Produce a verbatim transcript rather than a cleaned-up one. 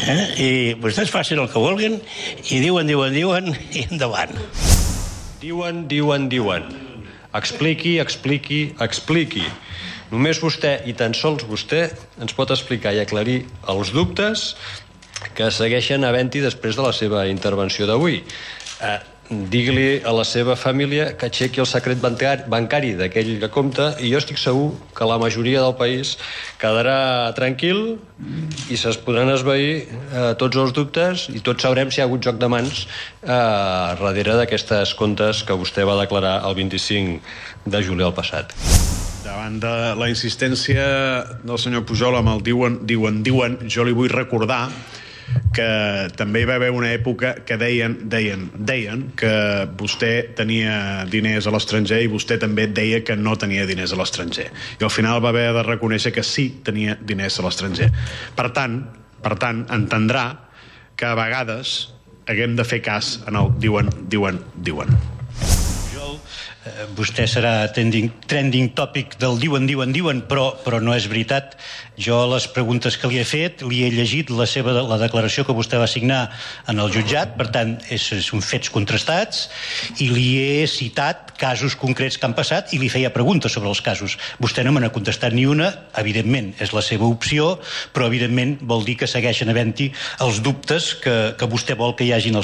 Eh? I vostès facin el que vulguin i diuen, diuen, diuen i endavant. Diuen, diuen, diuen. Expliqui, expliqui, expliqui. Només vostè, i tan sols vostè, ens pot explicar i aclarir els dubtes que segueixen havent-hi després de la seva intervenció d'avui. Eh, Digui-li a la seva família que aixequi el secret bancari d'aquell compte i jo estic segur que la majoria del país quedarà tranquil i se'ls podran esvair eh, tots els dubtes i tots sabrem si hi ha hagut joc de mans eh, darrere d'aquestes comptes que vostè va declarar el vint-i-cinc de juliol passat. Davant de la insistència del senyor Pujol amb el diuen, diuen, diuen, jo li vull recordar que també hi va haver una època que deien, deien, deien que vostè tenia diners a l'estranger i vostè també deia que no tenia diners a l'estranger. I al final va haver de reconèixer que sí tenia diners a l'estranger. Per tant, per tant, entendrà que a vegades haguem de fer cas en el diuen, diuen, diuen. Vostè serà trending, trending topic del diuen, diuen, diuen, però, però no és veritat. Jo les preguntes que li he fet, li he llegit la seva la declaració que vostè va signar en el jutjat, per tant, és, són fets contrastats, i li he citat casos concrets que han passat i li feia preguntes sobre els casos. Vostè no me n'ha contestat ni una, evidentment, és la seva opció, però evidentment vol dir que segueixen havent-hi els dubtes que, que vostè vol que hi hagin els